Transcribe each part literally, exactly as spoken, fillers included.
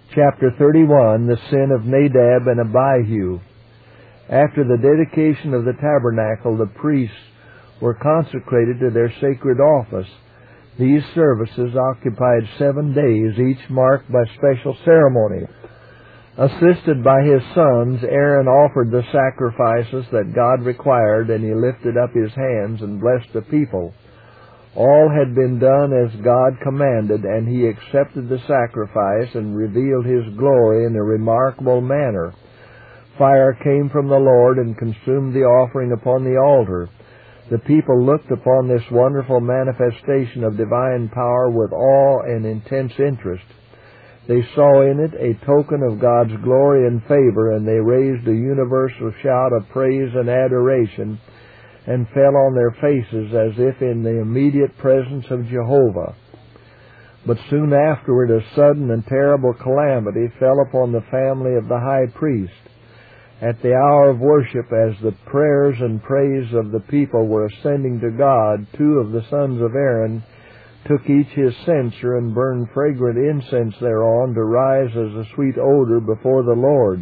Chapter thirty-one, the sin of Nadab and Abihu. After the dedication of the tabernacle, the priests were consecrated to their sacred office. These services occupied seven days, each marked by special ceremony. Assisted by his sons, Aaron offered the sacrifices that God required, and he lifted up his hands and blessed the people. All had been done as God commanded, and he accepted the sacrifice and revealed his glory in a remarkable manner. Fire came from the Lord and consumed the offering upon the altar. The people looked upon this wonderful manifestation of divine power with awe and intense interest. They saw in it a token of God's glory and favor, and they raised a universal shout of praise and adoration, and fell on their faces as if in the immediate presence of Jehovah. But soon afterward a sudden and terrible calamity fell upon the family of the high priest. At the hour of worship, as the prayers and praise of the people were ascending to God, two of the sons of Aaron took each his censer and burned fragrant incense thereon to rise as a sweet odor before the Lord.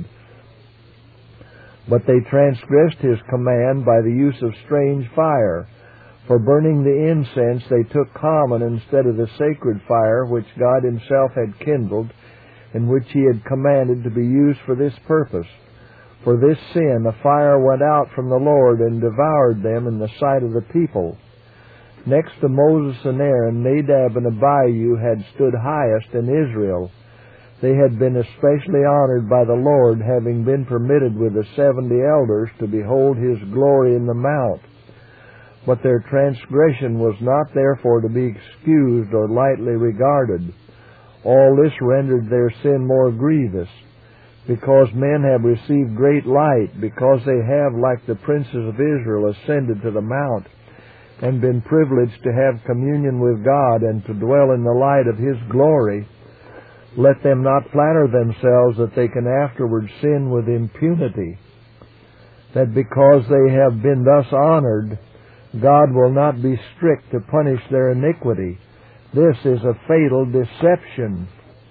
But they transgressed his command by the use of strange fire. For burning the incense they took common instead of the sacred fire which God himself had kindled, and which he had commanded to be used for this purpose. For this sin a fire went out from the Lord and devoured them in the sight of the people. Next to Moses and Aaron, Nadab and Abihu had stood highest in Israel. They had been especially honored by the Lord, having been permitted with the seventy elders to behold his glory in the mount. But their transgression was not therefore to be excused or lightly regarded. All this rendered their sin more grievous. Because men have received great light, because they have, like the princes of Israel, ascended to the mount, and been privileged to have communion with God and to dwell in the light of his glory, let them not flatter themselves that they can afterward sin with impunity, that because they have been thus honored, God will not be strict to punish their iniquity. This is a fatal deception.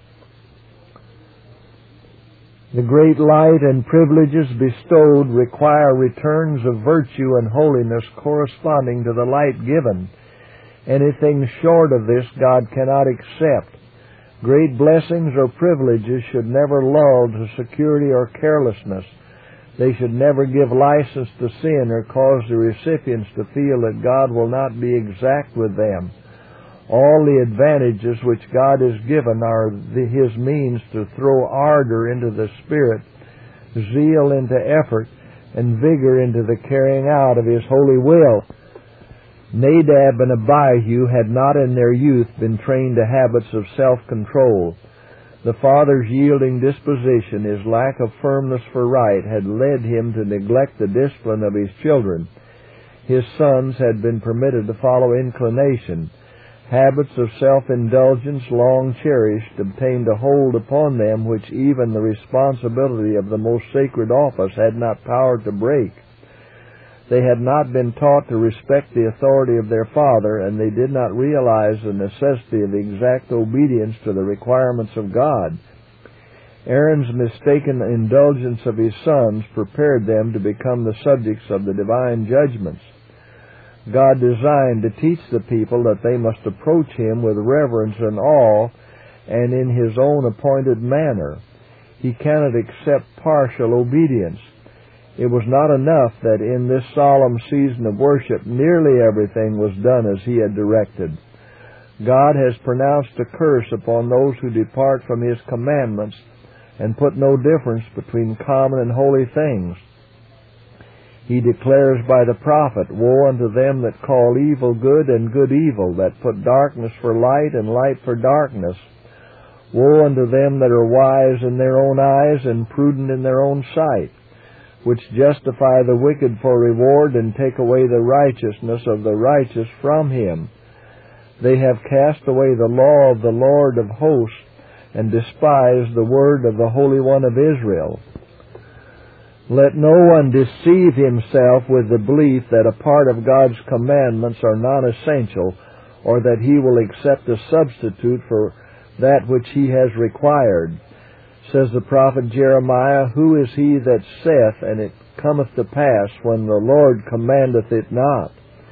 The great light and privileges bestowed require returns of virtue and holiness corresponding to the light given. Anything short of this God cannot accept. Great blessings or privileges should never lull to security or carelessness. They should never give license to sin or cause the recipients to feel that God will not be exact with them. All the advantages which God has given are the, his means to throw ardor into the spirit, zeal into effort, and vigor into the carrying out of his holy will. Nadab and Abihu had not in their youth been trained to habits of self-control. The father's yielding disposition, his lack of firmness for right, had led him to neglect the discipline of his children. His sons had been permitted to follow inclination. Habits of self-indulgence, long cherished, obtained a hold upon them which even the responsibility of the most sacred office had not power to break. They had not been taught to respect the authority of their father, and they did not realize the necessity of exact obedience to the requirements of God. Aaron's mistaken indulgence of his sons prepared them to become the subjects of the divine judgments. God designed to teach the people that they must approach him with reverence and awe and in his own appointed manner. He cannot accept partial obedience. It was not enough that in this solemn season of worship nearly everything was done as he had directed. God has pronounced a curse upon those who depart from his commandments and put no difference between common and holy things. He declares by the prophet, "Woe unto them that call evil good and good evil, that put darkness for light and light for darkness. Woe unto them that are wise in their own eyes and prudent in their own sight, which justify the wicked for reward and take away the righteousness of the righteous from him. They have cast away the law of the Lord of hosts and despised the word of the Holy One of Israel." Let no one deceive himself with the belief that a part of God's commandments are non-essential, or that he will accept a substitute for that which he has required. Says the prophet Jeremiah, "Who is he that saith, and it cometh to pass, when the Lord commandeth it not?"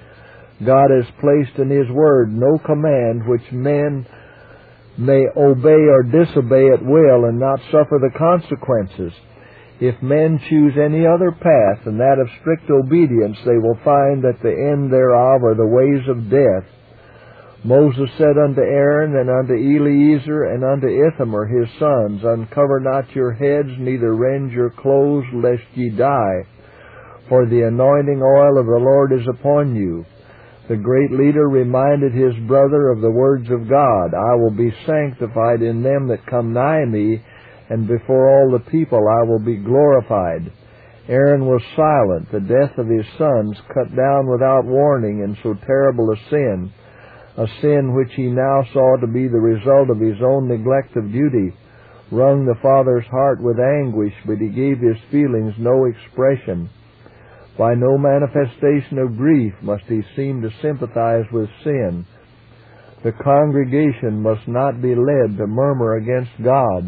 God has placed in His Word no command which men may obey or disobey at will and not suffer the consequences. If men choose any other path than that of strict obedience, they will find that the end thereof are the ways of death. Moses said unto Aaron, and unto Eleazar, and unto Ithamar his sons, Uncover not your heads, neither rend your clothes, lest ye die. For the anointing oil of the Lord is upon you. The great leader reminded his brother of the words of God, I will be sanctified in them that come nigh me, and before all the people I will be glorified. Aaron was silent. The death of his sons, cut down without warning in so terrible a sin, a sin which he now saw to be the result of his own neglect of duty, wrung the father's heart with anguish, but he gave his feelings no expression. By no manifestation of grief must he seem to sympathize with sin. The congregation must not be led to murmur against God.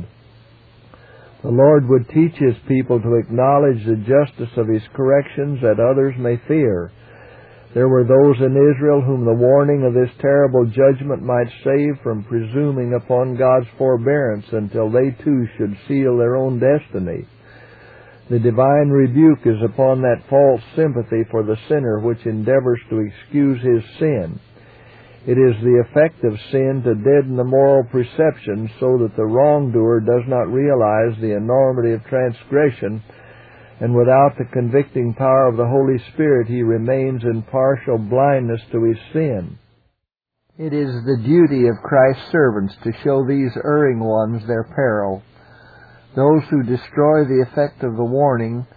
The Lord would teach His people to acknowledge the justice of His corrections that others may fear. There were those in Israel whom the warning of this terrible judgment might save from presuming upon God's forbearance until they too should seal their own destiny. The divine rebuke is upon that false sympathy for the sinner which endeavors to excuse his sin. It is the effect of sin to deaden the moral perception so that the wrongdoer does not realize the enormity of transgression, and without the convicting power of the Holy Spirit he remains in partial blindness to his sin. It is the duty of Christ's servants to show these erring ones their peril. Those who destroy the effect of the warning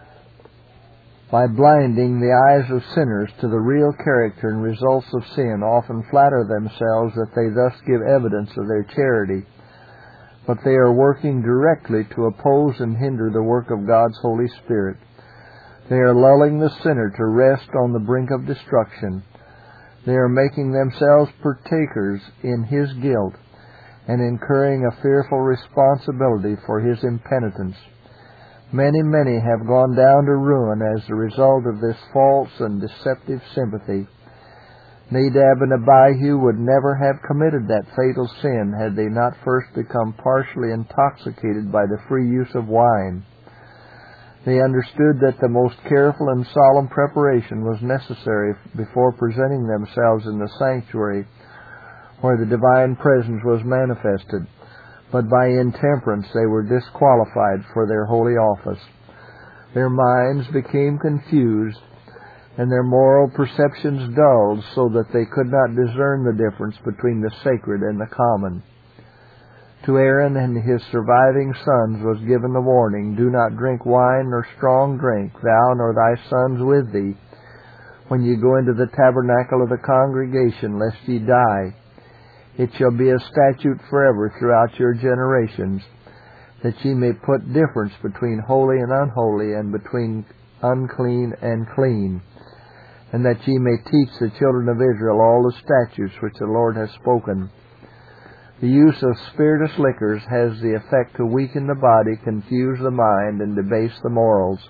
by blinding the eyes of sinners to the real character and results of sin often flatter themselves that they thus give evidence of their charity, but they are working directly to oppose and hinder the work of God's Holy Spirit. They are lulling the sinner to rest on the brink of destruction. They are making themselves partakers in his guilt and incurring a fearful responsibility for his impenitence. Many, many have gone down to ruin as a result of this false and deceptive sympathy. Nadab and Abihu would never have committed that fatal sin had they not first become partially intoxicated by the free use of wine. They understood that the most careful and solemn preparation was necessary before presenting themselves in the sanctuary where the divine presence was manifested, but by intemperance they were disqualified for their holy office. Their minds became confused, and their moral perceptions dulled, so that they could not discern the difference between the sacred and the common. To Aaron and his surviving sons was given the warning, Do not drink wine nor strong drink, thou nor thy sons with thee, when ye go into the tabernacle of the congregation, lest ye die. It shall be a statute forever throughout your generations, that ye may put difference between holy and unholy, and between unclean and clean, and that ye may teach the children of Israel all the statutes which the Lord has spoken. The use of spirituous liquors has the effect to weaken the body, confuse the mind, and debase the morals.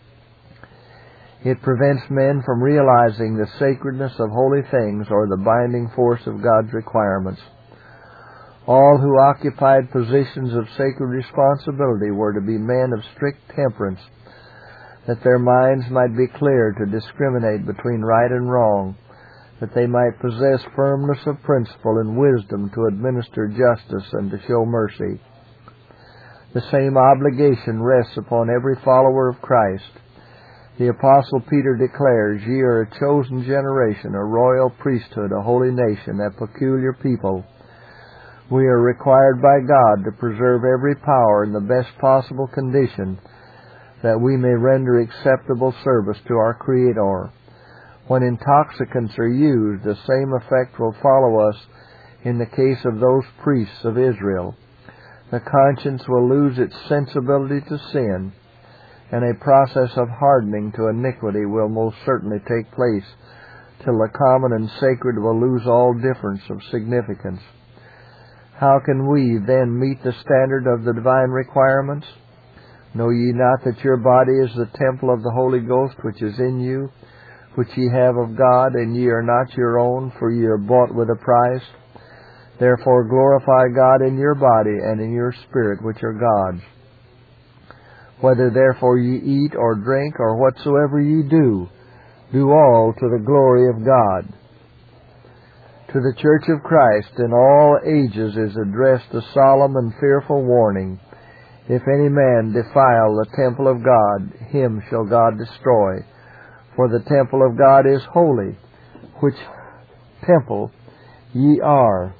It prevents men from realizing the sacredness of holy things or the binding force of God's requirements. All who occupied positions of sacred responsibility were to be men of strict temperance, that their minds might be clear to discriminate between right and wrong, that they might possess firmness of principle and wisdom to administer justice and to show mercy. The same obligation rests upon every follower of Christ. The Apostle Peter declares, Ye are a chosen generation, a royal priesthood, a holy nation, a peculiar people. We are required by God to preserve every power in the best possible condition, that we may render acceptable service to our Creator. When intoxicants are used, the same effect will follow us in the case of those priests of Israel. The conscience will lose its sensibility to sin, and a process of hardening to iniquity will most certainly take place, till the common and sacred will lose all difference of significance. How can we then meet the standard of the divine requirements? Know ye not that your body is the temple of the Holy Ghost which is in you, which ye have of God, and ye are not your own, for ye are bought with a price? Therefore glorify God in your body and in your spirit, which are God's. Whether therefore ye eat or drink or whatsoever ye do, do all to the glory of God. To the Church of Christ in all ages is addressed a solemn and fearful warning. If any man defile the temple of God, him shall God destroy. For the temple of God is holy, which temple ye are.